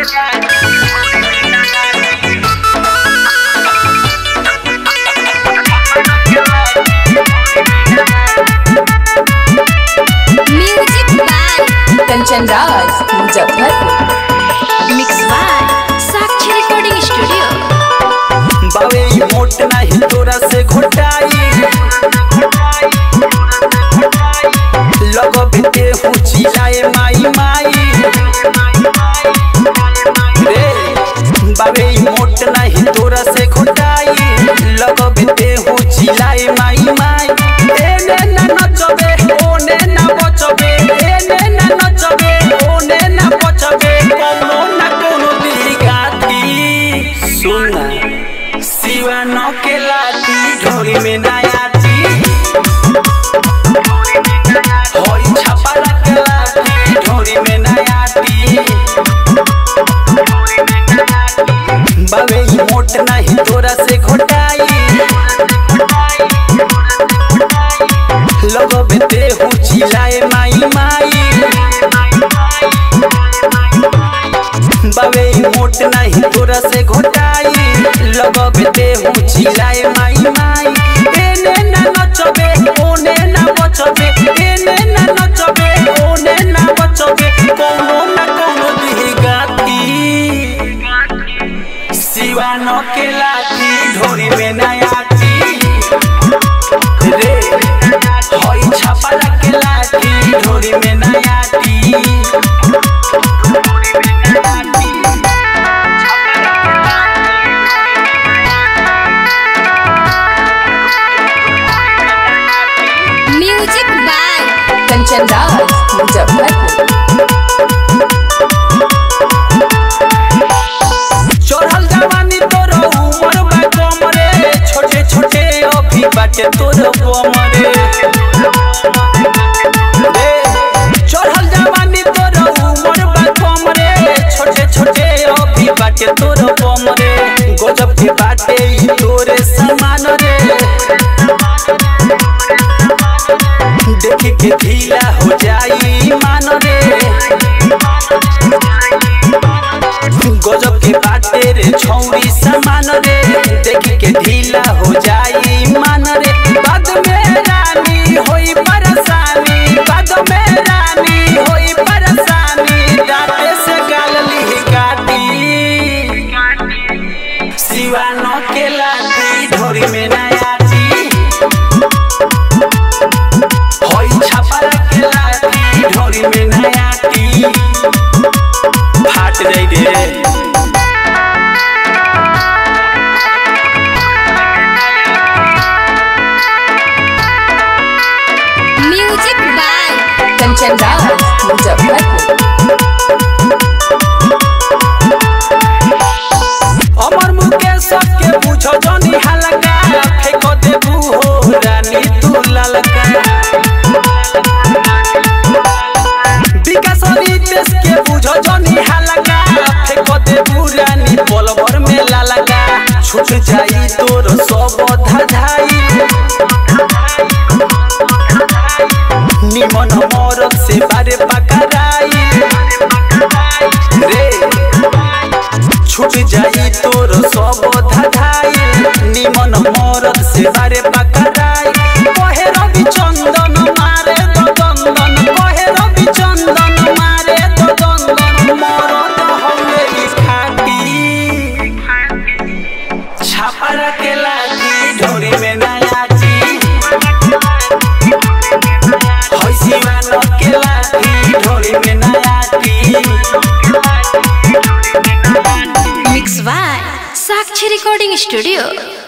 Music by Kanchan Raj Muzaffarpur. Mix by Sakshi recording studio. बावे मोट नहीं तोरा से घोटाई लगो बेटे हूँ चिल्लाए माई माई रे बावे मोट नहीं तोरा से घोटाई लगो बेटे हूँ चिल्लाए माई माई एने ना नचबे ओने ना बचबे एने ना नचबे ओने ना बचबे कोनो ना कोनो दिगाती सुना सिवान के लाठी ढोरी में नयाती होई छापा के लाठी ढोरी में नयाती बावे मोट नहीं तोरा से घोटाई लगो बेटे हूँ चिल्लाए माई माई बावे मोट नहीं तोरा से घोटाई लगो बेटे हूँ चिल्लाए माई माई एने ना नचबे ओने ना बचबे एने ना नचबे ओने ना बचबे कोनो ना कोनो दिगाती सिवान के लाठी ढोरी में नयाती रे होई छापा के लाठी ढोरी में नयाती म्यूजिक बाय कंचन राज मुजफ्फरपुर। चढ़ल जवानी तोर उमर बा कमरे छोटे छोटे अभी बाटे तोर कमरे चढ़ल जवानी तोर उमर बा कमरे छोटे छोटे अभी बाटे तोर कमरे गजब के बाटे ई तोरे समान रे देख के ढीला हो जाई मान रे गजब के बाटे रे छौरी समान रे देख के ढीला हो जाई मान रे बाद में रानी होई परेशानी बाद में रानी होई परेशानी दांते से गाल ली काटी सिवान के लाठी ढोरी में नयाती होई छापा के लाठी ढोरी में नयाती फाट जाई रे म्यूजिक बाय कंचन राज मुजफ्फरपुर। अमर मुकेश के पूछो जनी हलका फेंक देबू हो रानी तू ललका विकास रितेश के पूछो जनी हलका फेंक देबू रानी पलवर में ललका छूट जाई तोर सब धधाई निमन मरद से बारे पकड़ाई रे छूट जाई तोर सब धधाई निमन मरद से बारे पकड़ाई कहे रवि चंदन मारे तो दंदन कहे रवि चंदन मारे तो दंदन मरद हौले ई खाटी छापा के लाठी ढोरी में नयाती होई सिवान के लाठी ढोरी में नयाती mix by Sakshi recording studio.